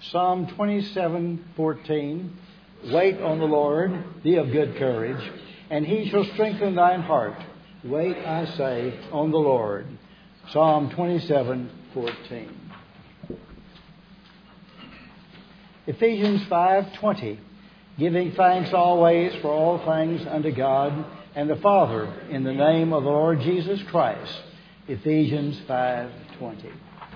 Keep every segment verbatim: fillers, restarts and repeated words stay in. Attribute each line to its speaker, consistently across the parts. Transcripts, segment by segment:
Speaker 1: Psalm twenty-seven fourteen. Wait on the Lord, be of good courage, and he shall strengthen thine heart. Wait, I say, on the Lord. Psalm twenty-seven fourteen. Ephesians five twenty. Giving thanks always for all things unto God and the Father in the name of the Lord Jesus Christ. Ephesians five twenty.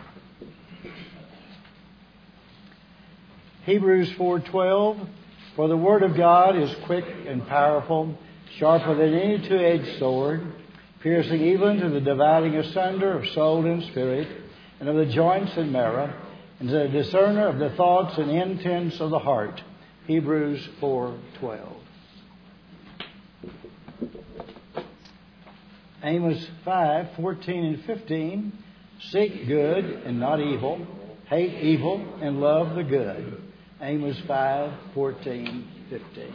Speaker 1: Hebrews four twelve. For the word of God is quick and powerful, sharper than any two-edged sword, piercing even to the dividing asunder of soul and spirit, and of the joints and marrow, and the discerner of the thoughts and intents of the heart. Hebrews four twelve. Amos five fourteen and fifteen. Seek good and not evil. Hate evil and love the good. Amos five fourteen fifteen.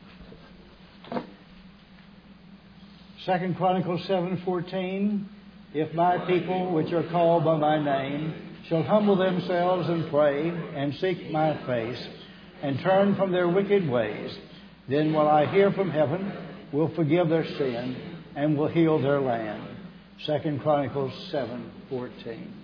Speaker 1: Second Chronicles seven fourteen. If my people, which are called by my name, shall humble themselves and pray and seek my face and turn from their wicked ways, then will I hear from heaven, will forgive their sin, and will heal their land. Second Chronicles seven fourteen.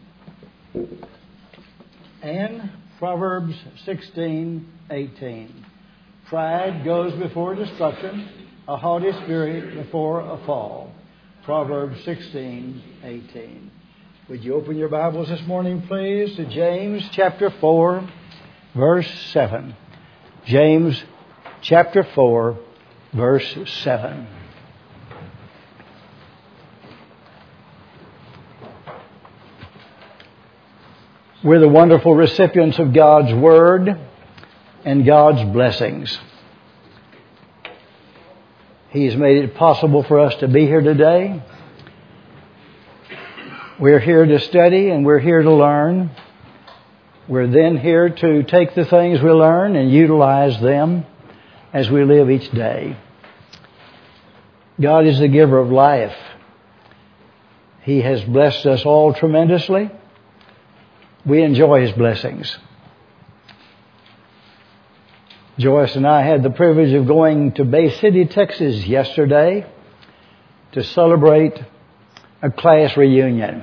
Speaker 1: And Proverbs sixteen eighteen. Pride goes before destruction, a haughty spirit before a fall. Proverbs sixteen eighteen. Would you open your Bibles this morning, please, to James chapter four, verse seven. James chapter four, verse seven. We're the wonderful recipients of God's Word and God's blessings. He's made it possible for us to be here today. We're here to study and we're here to learn. We're then here to take the things we learn and utilize them as we live each day. God is the giver of life. He has blessed us all tremendously. We enjoy His blessings. Joyce and I had the privilege of going to Bay City, Texas yesterday to celebrate a class reunion.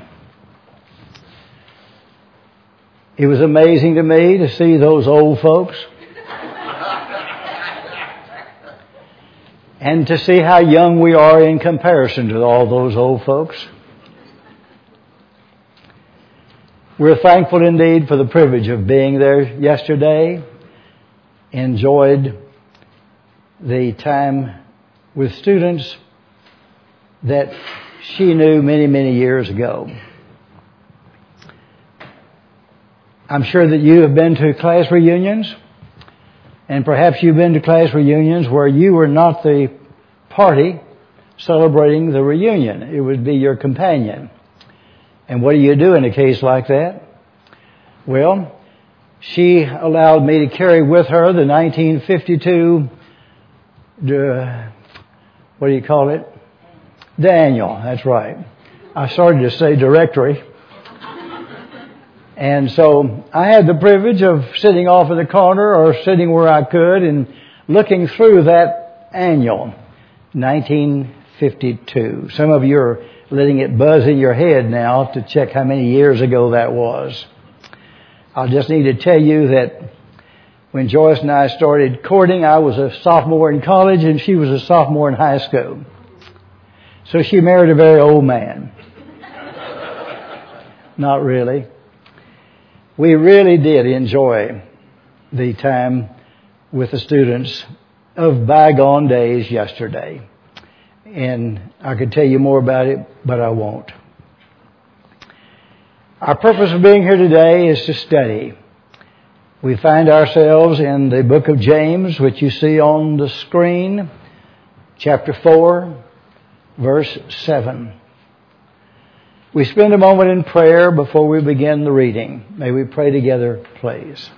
Speaker 1: It was amazing to me to see those old folks and to see how young we are in comparison to all those old folks. We're thankful indeed for the privilege of being there yesterday. Enjoyed the time with students that she knew many, many years ago. I'm sure that you have been to class reunions, and perhaps you've been to class reunions where you were not the party celebrating the reunion. It would be your companion. And what do you do in a case like that? Well, she allowed me to carry with her the nineteen fifty-two, uh, what do you call it? Daniel, that's right. I started to say directory. And so I had the privilege of sitting off in the corner or sitting where I could and looking through that annual, nineteen fifty-two. Some of you are letting it buzz in your head now to check how many years ago that was. I just need to tell you that when Joyce and I started courting, I was a sophomore in college and she was a sophomore in high school. So she married a very old man. Not really. We really did enjoy the time with the students of bygone days yesterday. And I could tell you more about it, but I won't. Our purpose of being here today is to study. We find ourselves in the book of James, which you see on the screen, chapter four, verse seven. We spend a moment in prayer before we begin the reading. May we pray together, please.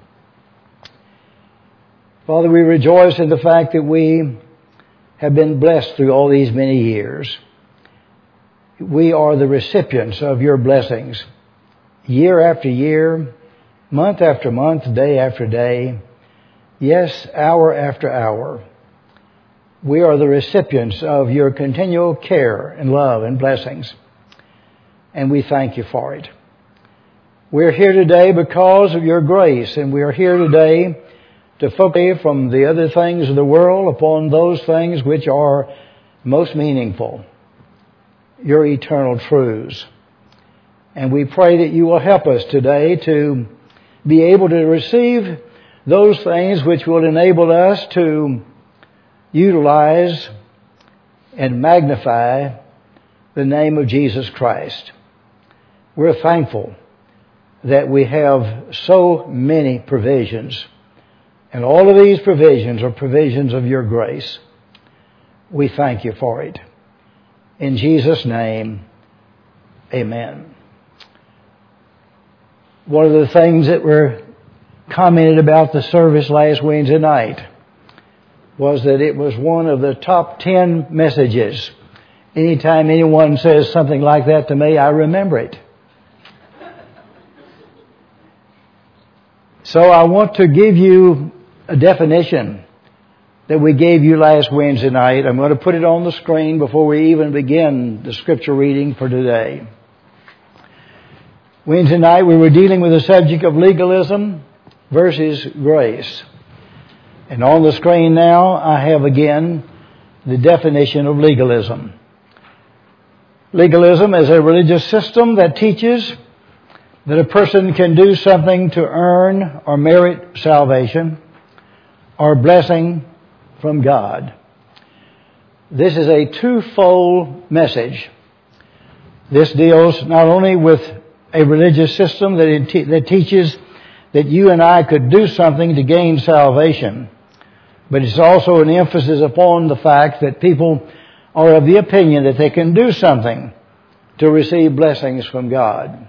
Speaker 1: Father, we rejoice in the fact that we have been blessed through all these many years. We are the recipients of your blessings. Year after year, month after month, day after day, yes, hour after hour. We are the recipients of your continual care and love and blessings, and we thank you for it. We're here today because of your grace, and we are here today to focus from the other things of the world upon those things which are most meaningful, your eternal truths. And we pray that you will help us today to be able to receive those things which will enable us to utilize and magnify the name of Jesus Christ. We're thankful that we have so many provisions, and all of these provisions are provisions of your grace. We thank you for it. In Jesus' name, amen. One of the things that were commented about the service last Wednesday night was that it was one of the top ten messages. Anytime anyone says something like that to me, I remember it. So I want to give you a definition that we gave you last Wednesday night. I'm going to put it on the screen before we even begin the scripture reading for today. Wednesday night we were dealing with the subject of legalism versus grace. And on the screen now I have again the definition of legalism. Legalism is a religious system that teaches that a person can do something to earn or merit salvation or blessing from God. This is a twofold message. This deals not only with a religious system that, it te- that teaches that you and I could do something to gain salvation, but it's also an emphasis upon the fact that people are of the opinion that they can do something to receive blessings from God.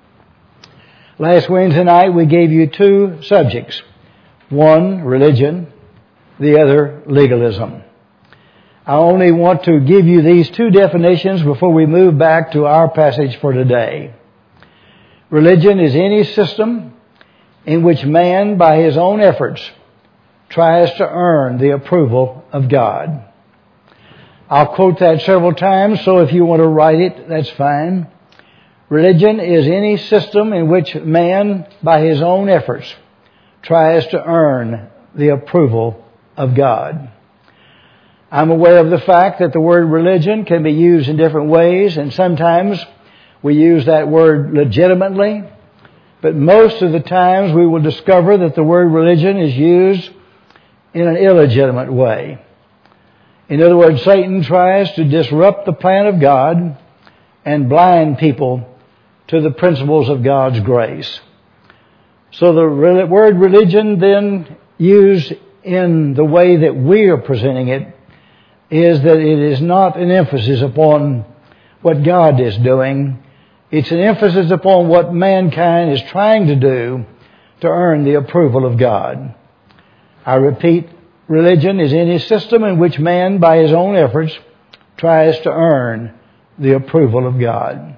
Speaker 1: Last Wednesday night we gave you two subjects. One, religion. The other, legalism. I only want to give you these two definitions before we move back to our passage for today. Religion is any system in which man, by his own efforts, tries to earn the approval of God. I'll quote that several times, so if you want to write it, that's fine. Religion is any system in which man, by his own efforts, tries to earn the approval of God. I'm aware of the fact that the word religion can be used in different ways, and sometimes we use that word legitimately, but most of the times we will discover that the word religion is used in an illegitimate way. In other words, Satan tries to disrupt the plan of God and blind people to the principles of God's grace. So the word religion then used in the way that we are presenting it is that it is not an emphasis upon what God is doing. It's an emphasis upon what mankind is trying to do to earn the approval of God. I repeat, religion is any system in which man, by his own efforts, tries to earn the approval of God.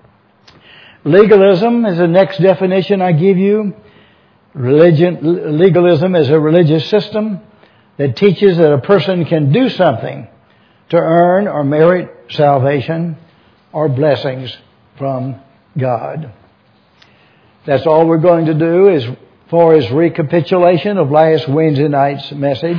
Speaker 1: Legalism is the next definition I give you. Religion, legalism is a religious system that teaches that a person can do something to earn or merit salvation or blessings from God. That's all we're going to do as far as recapitulation of last Wednesday night's message.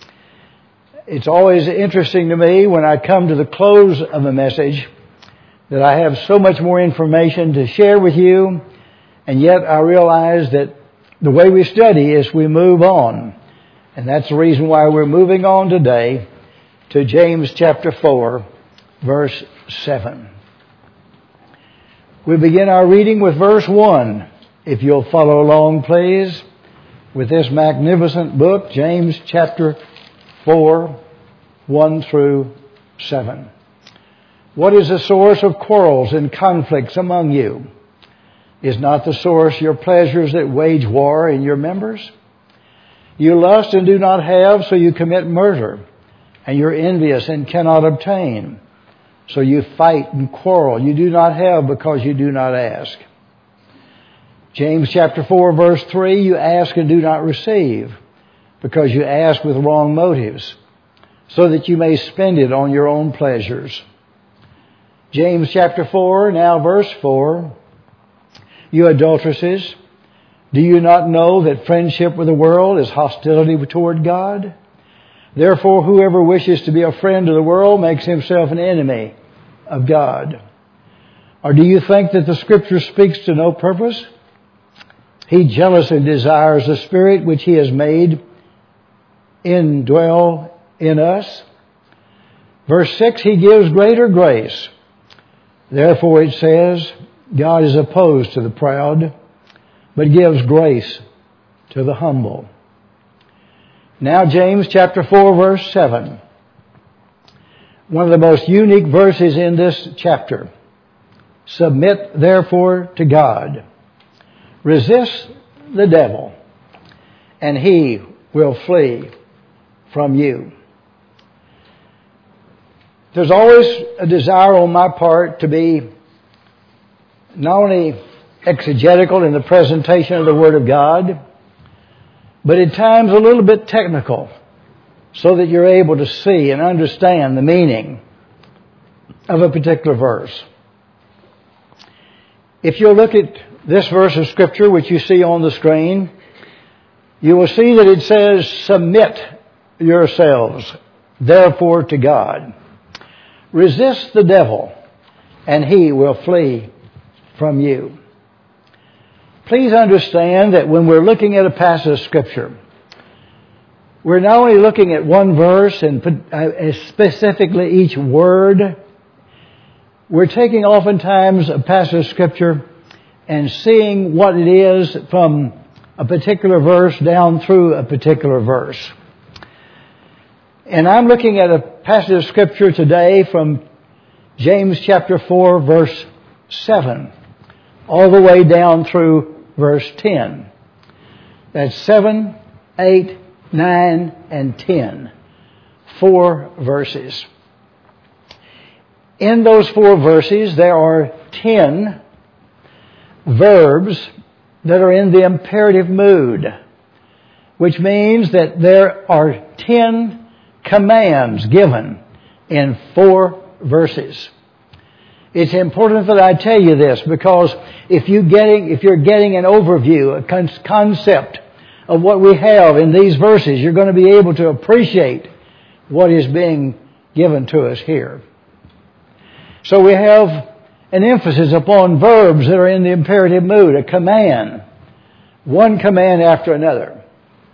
Speaker 1: It's always interesting to me when I come to the close of a message that I have so much more information to share with you, and yet I realize that the way we study is we move on. And that's the reason why we're moving on today to James chapter four, verse seven. We begin our reading with verse one. If you'll follow along, please, with this magnificent book, James chapter four, one through seven. What is the source of quarrels and conflicts among you? Is not the source your pleasures that wage war in your members? You lust and do not have, so you commit murder. And you're envious and cannot obtain, so you fight and quarrel. You do not have because you do not ask. James chapter four, verse three, you ask and do not receive, because you ask with wrong motives, so that you may spend it on your own pleasures. James chapter four, now verse four, you adulteresses, do you not know that friendship with the world is hostility toward God? Therefore, whoever wishes to be a friend of the world makes himself an enemy of God. Or do you think that the Scripture speaks to no purpose? He jealously desires the Spirit which He has made indwell in us. Verse six, He gives greater grace. Therefore it says, God is opposed to the proud, but gives grace to the humble. Now James chapter four, verse seven. One of the most unique verses in this chapter. Submit therefore to God. Resist the devil, and he will flee from you. There's always a desire on my part to be not only exegetical in the presentation of the Word of God, but at times a little bit technical, so that you're able to see and understand the meaning of a particular verse. If you'll look at this verse of Scripture, which you see on the screen, you will see that it says, submit yourselves, therefore, to God. Resist the devil, and he will flee from you. Please understand that when we're looking at a passage of Scripture, we're not only looking at one verse and specifically each word, we're taking oftentimes a passage of Scripture and seeing what it is from a particular verse down through a particular verse. And I'm looking at a passage of Scripture today from James chapter four, verse seven, all the way down through verse ten. That's seven, eight, nine, and ten. Four verses. In those four verses, there are ten verbs that are in the imperative mood, which means that there are ten commands given in four verses. It's important that I tell you this, because if you getting if you're getting an overview, a con- concept of what we have in these verses, you're going to be able to appreciate what is being given to us here. So we have an emphasis upon verbs that are in the imperative mood, a command, one command after another.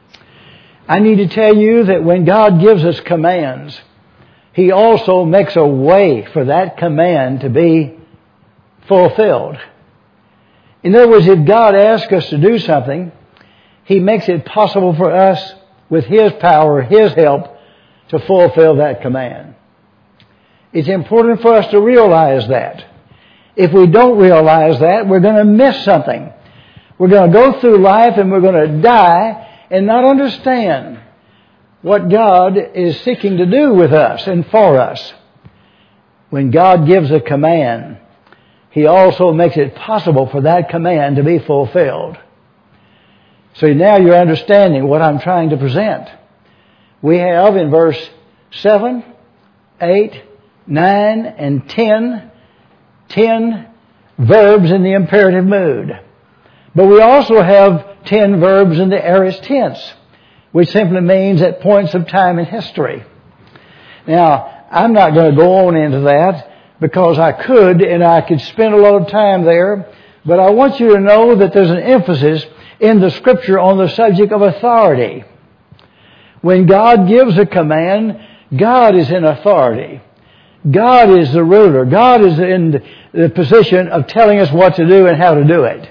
Speaker 1: I need to tell you that when God gives us commands, He also makes a way for that command to be fulfilled. In other words, if God asks us to do something, He makes it possible for us, with His power, His help, to fulfill that command. It's important for us to realize that. If we don't realize that, we're going to miss something. We're going to go through life and we're going to die and not understand what God is seeking to do with us and for us. When God gives a command, He also makes it possible for that command to be fulfilled. So now you're understanding what I'm trying to present. We have in verse seven, eight, nine, and ten, ten verbs in the imperative mood. But we also have ten verbs in the aorist tense, which simply means at points of time in history. Now, I'm not going to go on into that because I could, and I could spend a lot of time there, but I want you to know that there's an emphasis in the Scripture on the subject of authority. When God gives a command, God is in authority. God is the ruler. God is in the position of telling us what to do and how to do it.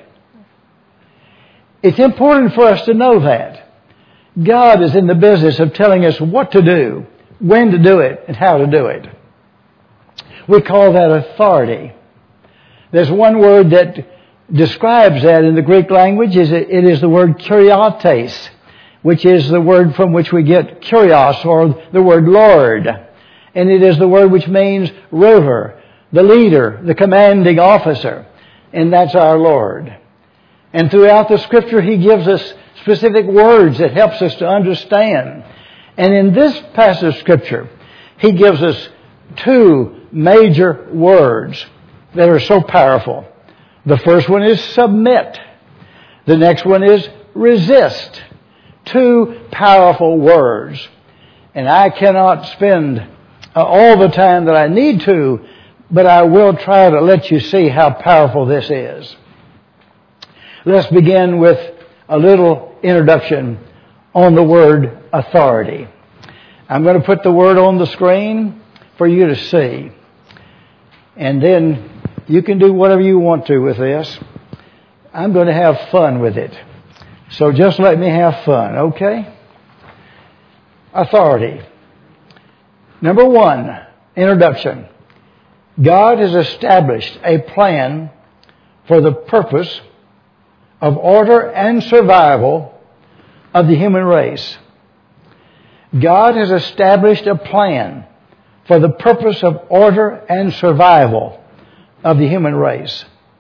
Speaker 1: It's important for us to know that. God is in the business of telling us what to do, when to do it, and how to do it. We call that authority. There's one word that describes that in the Greek language. It is the word kuriates, which is the word from which we get kurios, or the word Lord. And it is the word which means ruler, the leader, the commanding officer. And that's our Lord. And throughout the Scripture, He gives us specific words that helps us to understand. And in this passage of Scripture, He gives us two major words that are so powerful. The first one is submit. The next one is resist. Two powerful words. And I cannot spend uh, all the time that I need to, but I will try to let you see how powerful this is. Let's begin with a little introduction on the word authority. I'm going to put the word on the screen for you to see. And then you can do whatever you want to with this. I'm going to have fun with it. So just let me have fun, okay? Authority. Number one, introduction. God has established a plan for the purpose of order and survival of the human race. God has established a plan for the purpose of order and survival of the human race.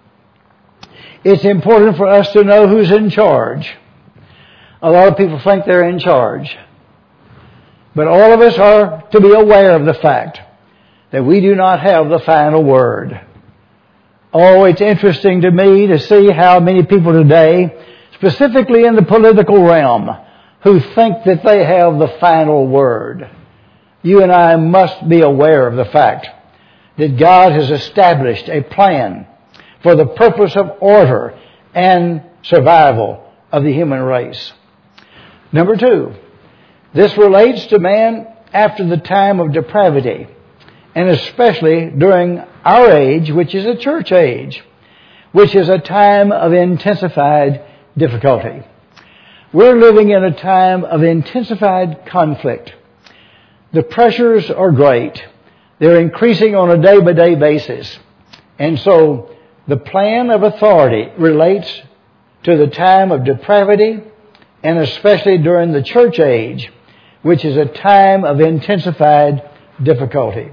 Speaker 1: It's important for us to know who's in charge. A lot of people think they're in charge. But all of us are to be aware of the fact that we do not have the final word. Oh, it's interesting to me to see how many people today, specifically in the political realm, who think that they have the final word. You and I must be aware of the fact that God has established a plan for the purpose of order and survival of the human race. Number two, this relates to man after the time of depravity, and especially during our age, which is a church age, which is a time of intensified difficulty. We're living in a time of intensified conflict. The pressures are great. They're increasing on a day-by-day basis. And so the plan of authority relates to the time of depravity, and especially during the church age, which is a time of intensified difficulty.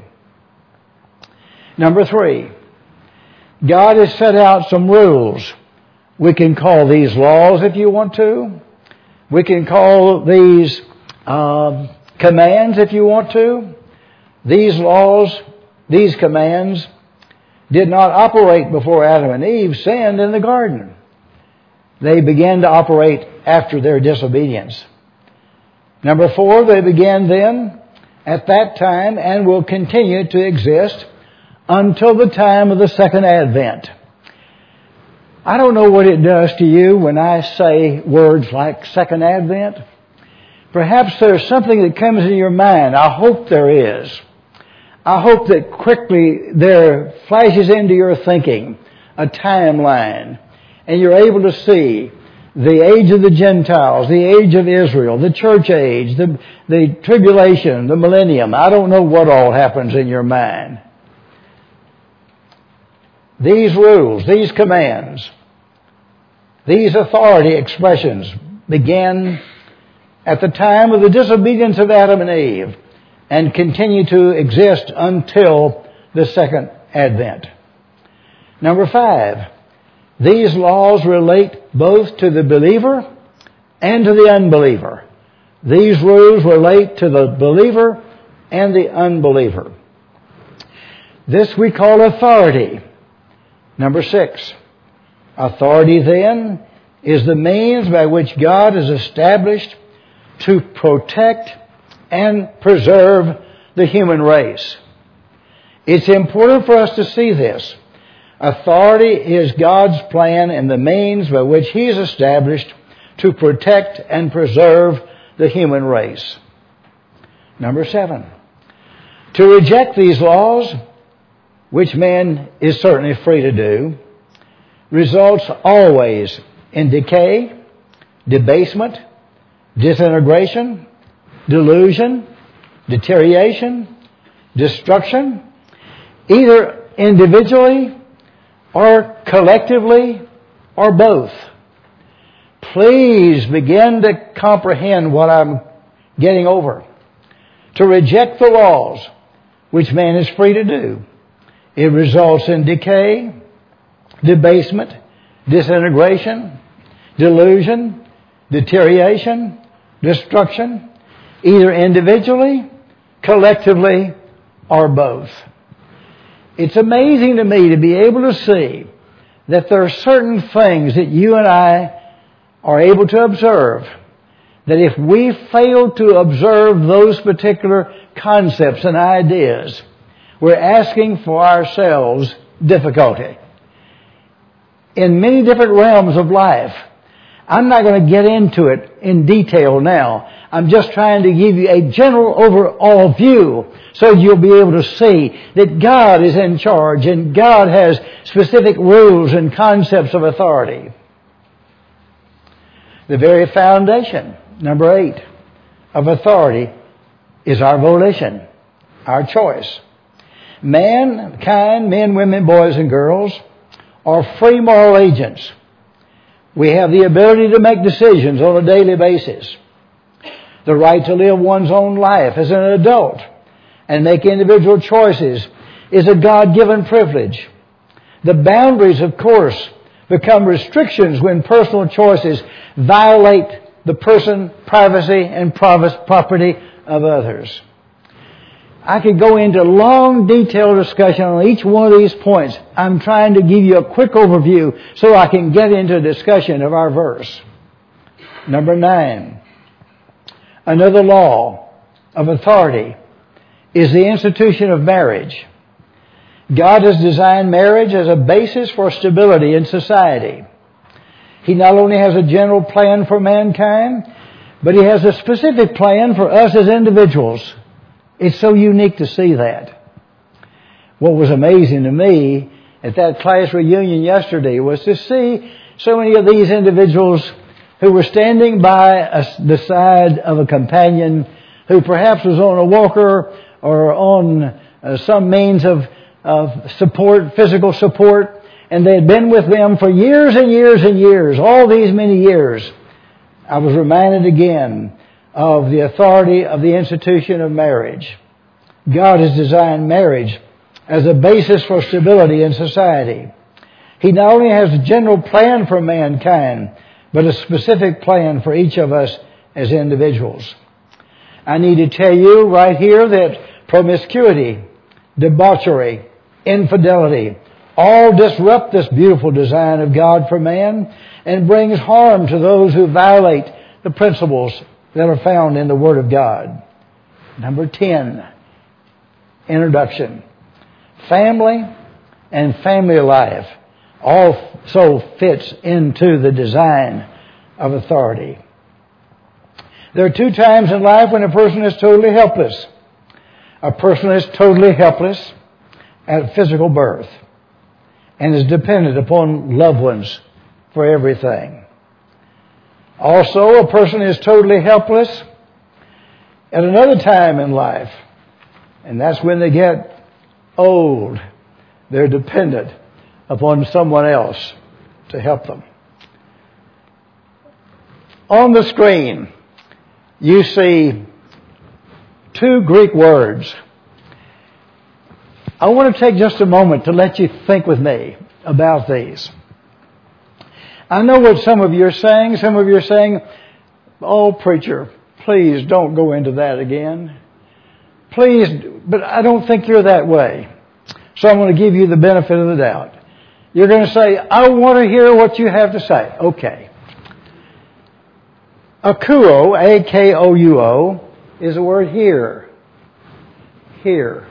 Speaker 1: Number three, God has set out some rules. We can call these laws if you want to. We can call these um, commands if you want to. These laws, these commands, did not operate before Adam and Eve sinned in the garden. They began to operate after their disobedience. Number four, they began then at that time and will continue to exist until the time of the second advent. I don't know what it does to you when I say words like second advent. Perhaps there's something that comes in your mind. I hope there is. I hope that quickly there flashes into your thinking a timeline, and you're able to see the age of the Gentiles, the age of Israel, the church age, the, the tribulation, the millennium. I don't know what all happens in your mind. These rules, these commands, these authority expressions began at the time of the disobedience of Adam and Eve and continue to exist until the second advent. Number five, these laws relate both to the believer and to the unbeliever. These rules relate to the believer and the unbeliever. This we call authority. Number six, authority then is the means by which God has established to protect and preserve the human race. It's important for us to see this. Authority is God's plan and the means by which He has established to protect and preserve the human race. Number seven, to reject these laws, which man is certainly free to do, results always in decay, debasement, disintegration, delusion, deterioration, destruction, either individually or collectively or both. Please begin to comprehend what I'm getting over. To reject the laws, which man is free to do, it results in decay, debasement, disintegration, delusion, deterioration, destruction, either individually, collectively, or both. It's amazing to me to be able to see that there are certain things that you and I are able to observe, that if we fail to observe those particular concepts and ideas, we're asking for ourselves difficulty in many different realms of life. I'm not going to get into it in detail now. I'm just trying to give you a general overall view so you'll be able to see that God is in charge and God has specific rules and concepts of authority. The very foundation, number eight, of authority is our volition, our choice. Mankind, men, women, boys, and girls, are free moral agents. We have the ability to make decisions on a daily basis. The right to live one's own life as an adult and make individual choices is a God-given privilege. The boundaries, of course, become restrictions when personal choices violate the person, privacy, and property of others. I could go into long, detailed discussion on each one of these points. I'm trying to give you a quick overview so I can get into a discussion of our verse. Number nine. Another law of authority is the institution of marriage. God has designed marriage as a basis for stability in society. He not only has a general plan for mankind, but He has a specific plan for us as individuals. It's so unique to see that. What was amazing to me at that class reunion yesterday was to see so many of these individuals who were standing by a, the side of a companion who perhaps was on a walker or on uh, some means of, of support, physical support, and they had been with them for years and years and years, all these many years. I was reminded again of the authority of the institution of marriage. God has designed marriage as a basis for stability in society. He not only has a general plan for mankind, but a specific plan for each of us as individuals. I need to tell you right here that promiscuity, debauchery, infidelity, all disrupt this beautiful design of God for man and brings harm to those who violate the principles that are found in the Word of God. Number ten, introduction. Family and family life also fits into the design of authority. There are two times in life when a person is totally helpless. A person is totally helpless at physical birth and is dependent upon loved ones for everything. Also, a person is totally helpless at another time in life, and that's when they get old. They're dependent upon someone else to help them. On the screen, you see two Greek words. I want to take just a moment to let you think with me about these. I know what some of you are saying. Some of you are saying, "Oh, preacher, please don't go into that again. Please," but I don't think you're that way. So I'm going to give you the benefit of the doubt. You're going to say, "I want to hear what you have to say." Okay. Akouo, A K O U O, is the word hear. Hear.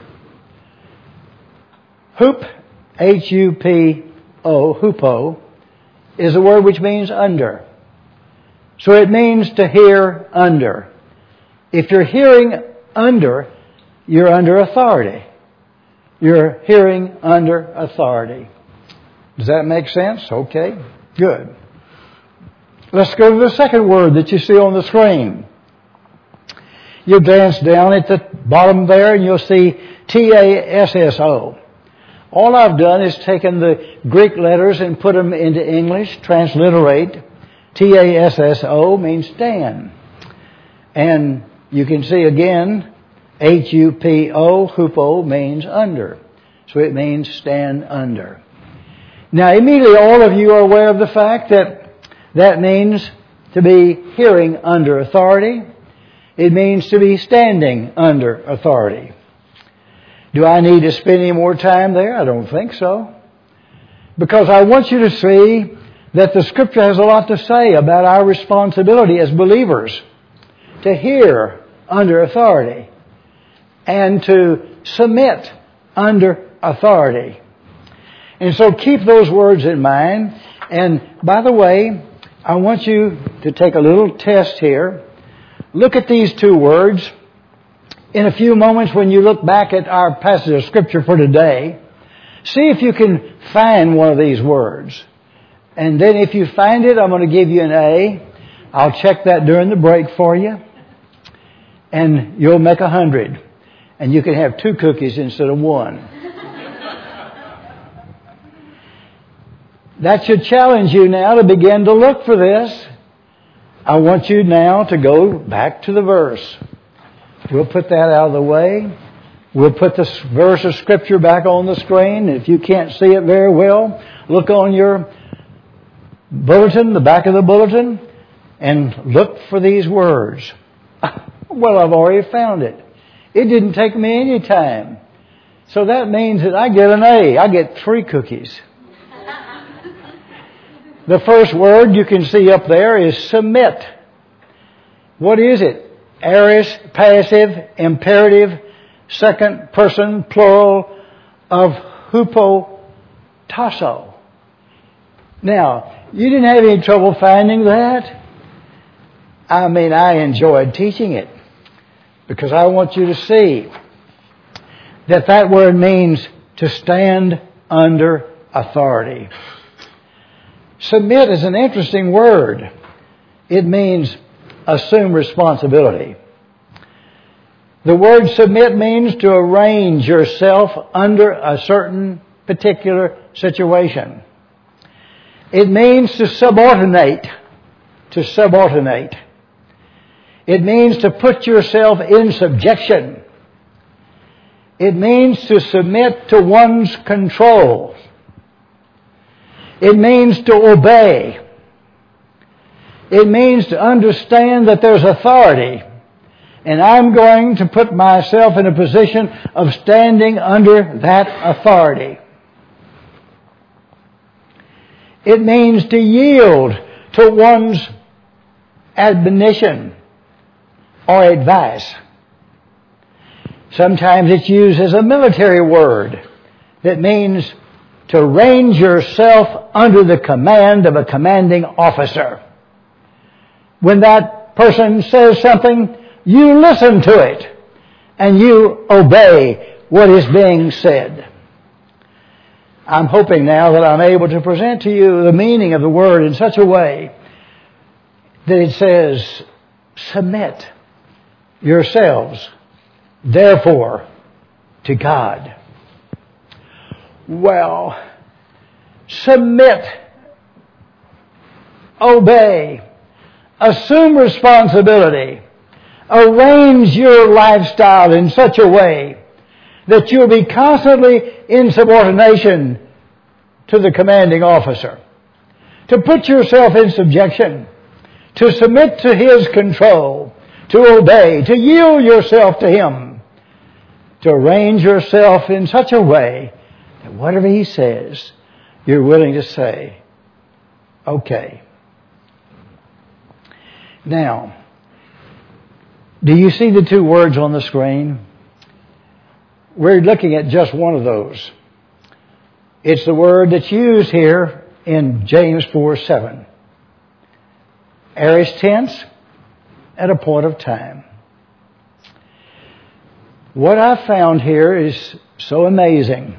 Speaker 1: Hoop, H U P O, hupo, is a word which means under. So it means to hear under. If you're hearing under, you're under authority. You're hearing under authority. Does that make sense? Okay, good. Let's go to the second word that you see on the screen. You glance down at the bottom there and you'll see T A S S O. All I've done is taken the Greek letters and put them into English, transliterate. T A S S O means stand. And you can see again, H U P O, hupo, means under. So it means stand under. Now immediately all of you are aware of the fact that That means to be hearing under authority. It means to be standing under authority. Do I need to spend any more time there? I don't think so. Because I want you to see that the Scripture has a lot to say about our responsibility as believers to hear under authority and to submit under authority. And so keep those words in mind. And by the way, I want you to take a little test here. Look at these two words. In a few moments when you look back at our passage of Scripture for today, see if you can find one of these words. And then if you find it, I'm going to give you an A. I'll check that during the break for you. And you'll make a hundred. And you can have two cookies instead of one. That should challenge you now to begin to look for this. I want you now to go back to the verse. We'll put that out of the way. We'll put this verse of Scripture back on the screen. If you can't see it very well, look on your bulletin, the back of the bulletin, and look for these words. Well, I've already found it. It didn't take me any time. So that means that I get an A. I get three cookies. The first word you can see up there is submit. What is it? Aorist, passive, imperative, second person, plural of hupotasso. Now, you didn't have any trouble finding that? I mean, I enjoyed teaching it because I want you to see that that word means to stand under authority. Submit is an interesting word. It means assume responsibility. The word submit means to arrange yourself under a certain particular situation. It means to subordinate. To subordinate. It means to put yourself in subjection. It means to submit to one's control. It means to obey. It means to understand that there's authority. And I'm going to put myself in a position of standing under that authority. It means to yield to one's admonition or advice. Sometimes it's used as a military word that means to range yourself under the command of a commanding officer. When that person says something, you listen to it and you obey what is being said. I'm hoping now that I'm able to present to you the meaning of the word in such a way that it says, submit yourselves, therefore, to God. Well, submit, obey, assume responsibility, arrange your lifestyle in such a way that you'll be constantly in subordination to the commanding officer. To put yourself in subjection, to submit to his control, to obey, to yield yourself to him, to arrange yourself in such a way that whatever he says, you're willing to say, okay. Now, do you see the two words on the screen? We're looking at just one of those. It's the word that's used here in James four seven. Aorist tense at a point of time. What I've found here is so amazing.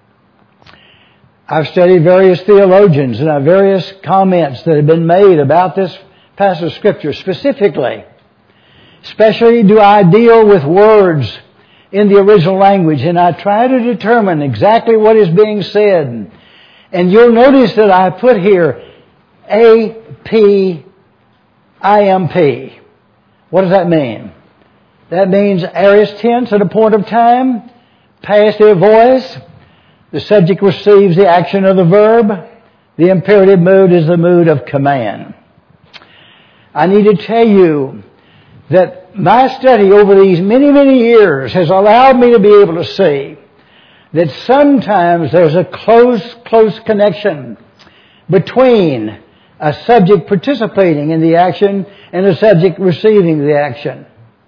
Speaker 1: I've studied various theologians and I have various comments that have been made about this passage of Scripture specifically. Especially do I deal with words in the original language and I try to determine exactly what is being said. And you'll notice that I put here A P I M P. What does that mean? That means aorist tense at a point of time, passive voice. The subject receives the action of the verb. The imperative mood is the mood of command. I need to tell you that my study over these many, many years has allowed me to be able to see that sometimes there's a close, close connection between a subject participating in the action and a subject receiving the action.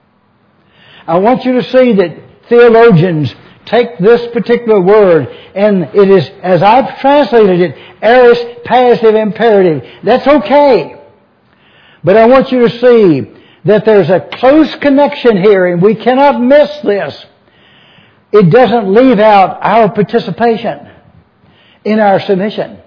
Speaker 1: I want you to see that theologians take this particular word, and it is, as I've translated it, aorist passive imperative. That's okay. But I want you to see that there's a close connection here, and we cannot miss this. It doesn't leave out our participation in our submission.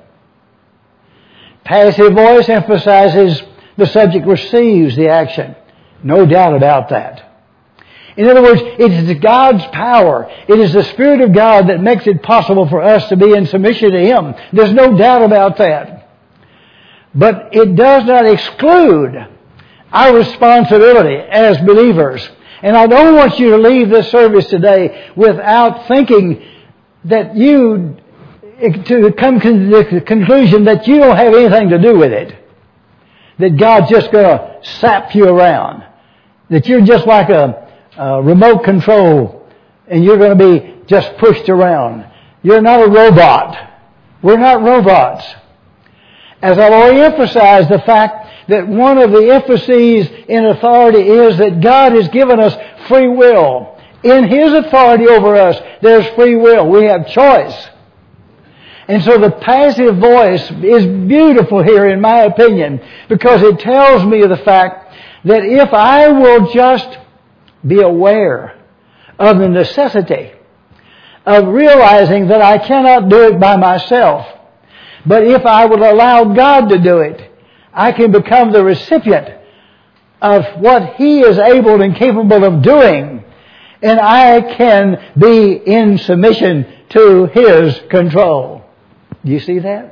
Speaker 1: Passive voice emphasizes the subject receives the action. No doubt about that. In other words, it is God's power. It is the Spirit of God that makes it possible for us to be in submission to Him. There's no doubt about that. But it does not exclude our responsibility as believers. And I don't want you to leave this service today without thinking that you, to come to the conclusion that you don't have anything to do with it. That God's just going to sap you around. That you're just like a Uh, remote control, and you're going to be just pushed around. You're not a robot. We're not robots. As I've already emphasized, the fact that one of the emphases in authority is that God has given us free will. In His authority over us, there's free will. We have choice. And so the passive voice is beautiful here, in my opinion, because it tells me of the fact that if I will just be aware of the necessity of realizing that I cannot do it by myself. But if I will allow God to do it, I can become the recipient of what He is able and capable of doing. And I can be in submission to His control. Do you see that?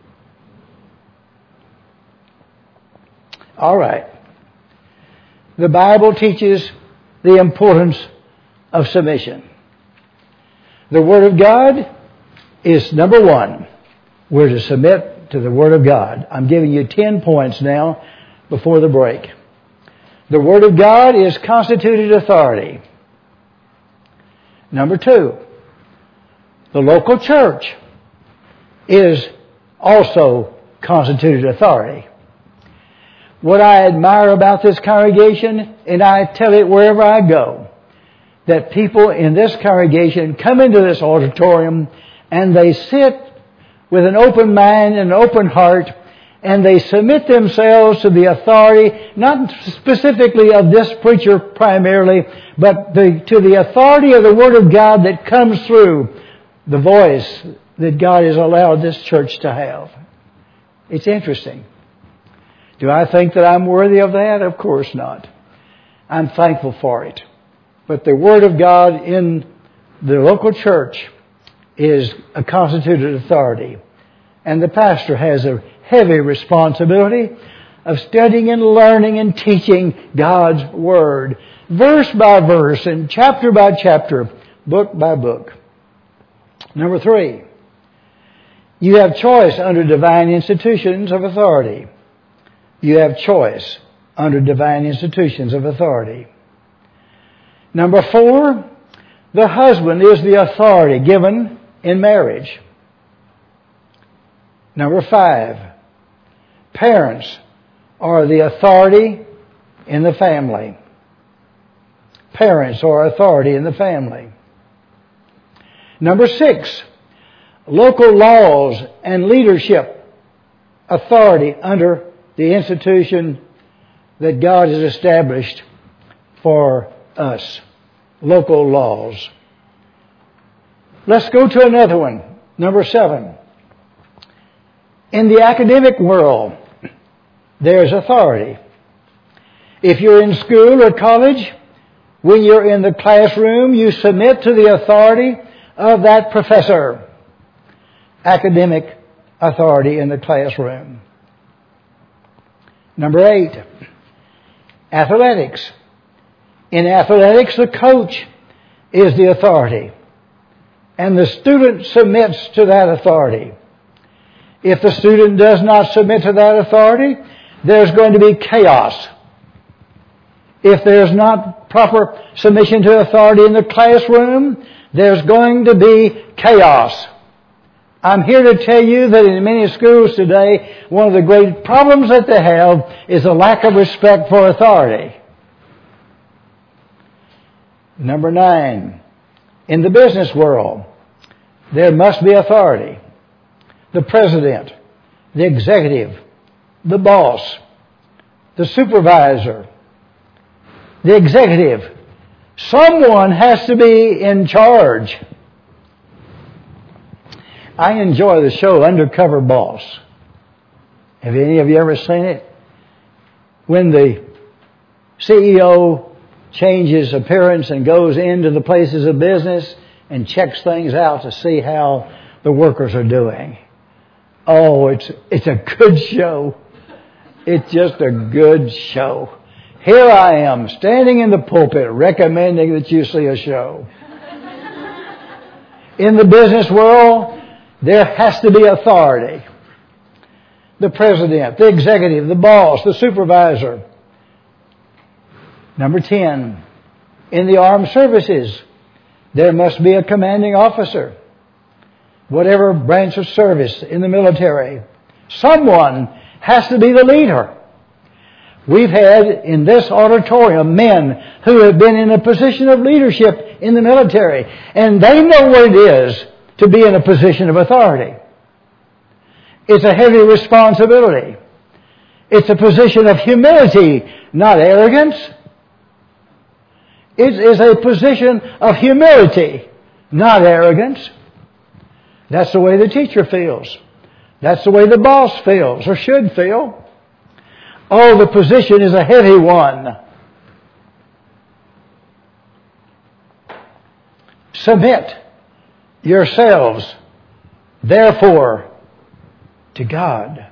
Speaker 1: All right. The Bible teaches the importance of submission. The Word of God is number one. We're to submit to the Word of God. I'm giving you ten points now before the break. The Word of God is constituted authority. Number two, the local church is also constituted authority. What I admire about this congregation, and I tell it wherever I go, that people in this congregation come into this auditorium and they sit with an open mind and an open heart, and they submit themselves to the authority, not specifically of this preacher primarily, but the, to the authority of the Word of God that comes through the voice that God has allowed this church to have. It's interesting. Do I think that I'm worthy of that? Of course not. I'm thankful for it. But the Word of God in the local church is a constituted authority. And the pastor has a heavy responsibility of studying and learning and teaching God's Word. Verse by verse and chapter by chapter, book by book. Number three, you have choice under divine institutions of authority. You have choice under divine institutions of authority. Number four, the husband is the authority given in marriage. Number five, parents are the authority in the family. Parents are authority in the family. Number six, local laws and leadership authority under the institution that God has established for us. Local laws. Let's go to another one. Number seven. In the academic world, there's authority. If you're in school or college, when you're in the classroom, you submit to the authority of that professor. Academic authority in the classroom. Number eight, athletics. In athletics, the coach is the authority, and the student submits to that authority. If the student does not submit to that authority, there's going to be chaos. If there's not proper submission to authority in the classroom, there's going to be chaos. I'm here to tell you that in many schools today, one of the great problems that they have is a lack of respect for authority. Number nine, in the business world, there must be authority. The president, the executive, the boss, the supervisor, the executive. Someone has to be in charge. I enjoy the show Undercover Boss. Have any of you ever seen it? When the C E O changes appearance and goes into the places of business and checks things out to see how the workers are doing. Oh, it's it's a good show. It's just a good show. Here I am, standing in the pulpit, recommending that you see a show. In the business world, there has to be authority. The president, the executive, the boss, the supervisor. Number ten, in the armed services, there must be a commanding officer. Whatever branch of service in the military, someone has to be the leader. We've had in this auditorium men who have been in a position of leadership in the military, and they know what it is to be in a position of authority. It's a heavy responsibility. It's a position of humility, not arrogance. It is a position of humility, not arrogance. That's the way the teacher feels. That's the way the boss feels or should feel. Oh, the position is a heavy one. Submit yourselves, therefore, to God.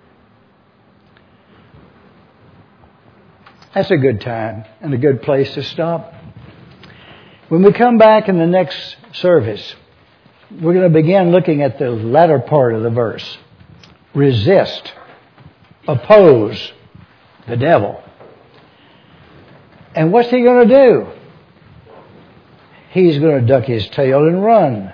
Speaker 1: That's a good time and a good place to stop. When we come back in the next service, we're going to begin looking at the latter part of the verse. Resist, oppose the devil. And what's he going to do? He's going to duck his tail and run.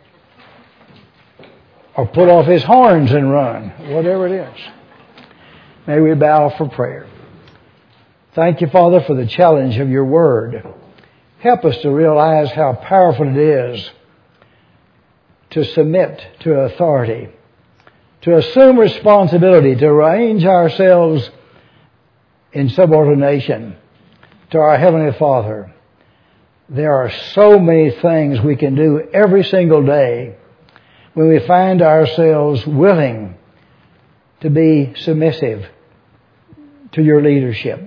Speaker 1: Or put off his horns and run. Whatever it is. May we bow for prayer. Thank you, Father, for the challenge of your word. Help us to realize how powerful it is to submit to authority, to assume responsibility, to arrange ourselves in subordination to our Heavenly Father. There are so many things we can do every single day when we find ourselves willing to be submissive to your leadership.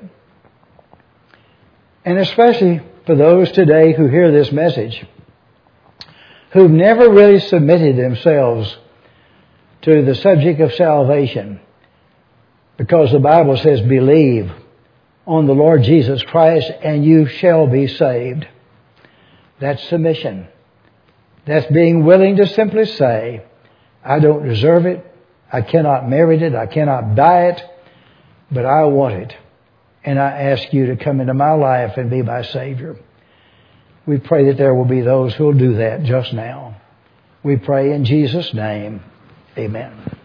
Speaker 1: And especially for those today who hear this message, who've never really submitted themselves to the subject of salvation, because the Bible says, believe on the Lord Jesus Christ and you shall be saved. That's submission. That's being willing to simply say, I don't deserve it. I cannot merit it. I cannot buy it. But I want it. And I ask you to come into my life and be my Savior. We pray that there will be those who will do that just now. We pray in Jesus' name. Amen.